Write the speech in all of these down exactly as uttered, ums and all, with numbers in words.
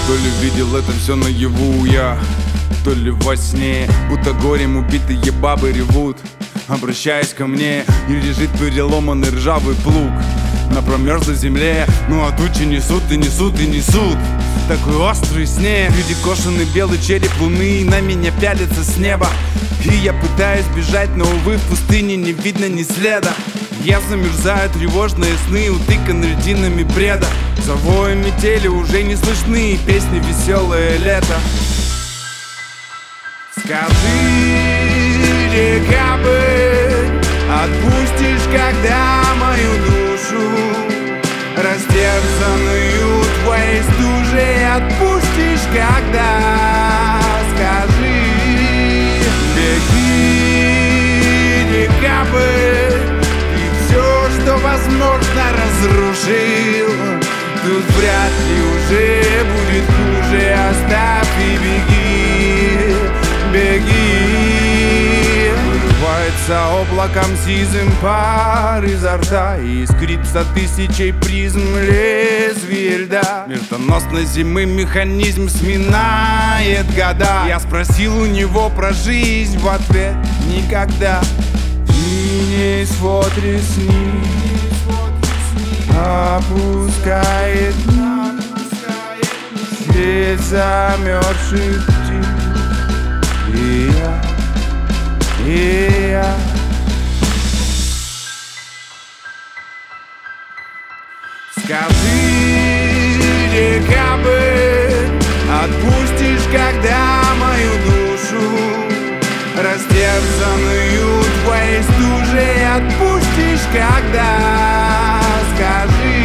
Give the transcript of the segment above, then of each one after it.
То ли видел это все наяву я, то ли во сне, будто горем убитые бабы ревут, обращаясь ко мне. И лежит переломанный ржавый плуг на промерзлой земле. Ну а тучи несут и несут и несут такой острый снег. Люди кошеный белый череп луны на меня пялится с неба. И я пытаюсь бежать, но увы, в пустыне не видно ни следа. Я замерзаю, тревожные сны утыканы льдинами бреда. За воем метели уже не слышны песни веселое лето. Скажи, река бы, отпустишь, когда мою душу растерзанную твоей стужей отпустишь, когда? Скажи, беги, река бы, и все, что возможно, разрушил. Тут вряд ли уже будет хуже, оставь и беги, беги. Вырывается облаком сизым пар изо рта и искрится тысячей призм лезвия льда. Смертоносной зимы механизм сминает года. Я спросил у него про жизнь, в ответ никогда. Синий свод ресниц опускает след замерзших птиц. И я, и я скажи, река бы, отпустишь, когда мою душу растерзанную твоей стужей отпустишь, когда? Скажи,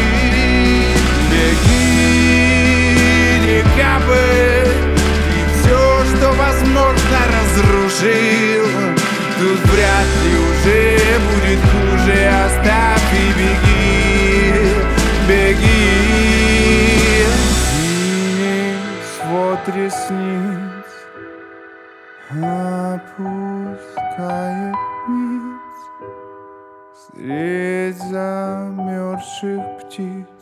беги, река бы, и все, что возможно, разрушил. Тут вряд ли уже будет хуже, оставь и беги, беги. Синий свод ресниц опускает ниц средь замерзших птиц.